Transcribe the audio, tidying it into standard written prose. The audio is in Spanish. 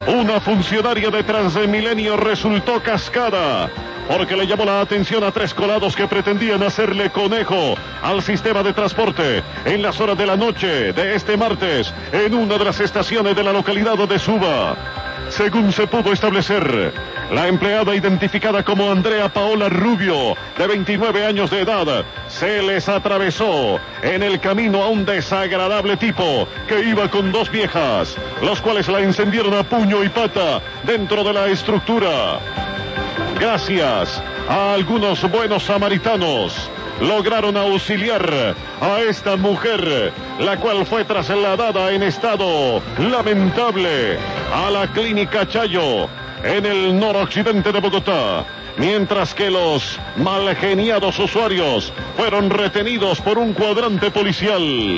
Una funcionaria de Transmilenio resultó cascada porque le llamó la atención a 3 colados que pretendían hacerle conejo al sistema de transporte en las horas de la noche de este martes en una de las estaciones de la localidad de Suba. Según se pudo establecer, la empleada identificada como Andrea Paola Rubio, de 29 años de edad, se les atravesó en el camino a un desagradable tipo que iba con 2 viejas, los cuales la encendieron a puño y pata dentro de la estructura. Gracias a algunos buenos samaritanos, lograron auxiliar a esta mujer, la cual fue trasladada en estado lamentable a la clínica Chayo, en el noroccidente de Bogotá, mientras que los malgeniados usuarios fueron retenidos por un cuadrante policial.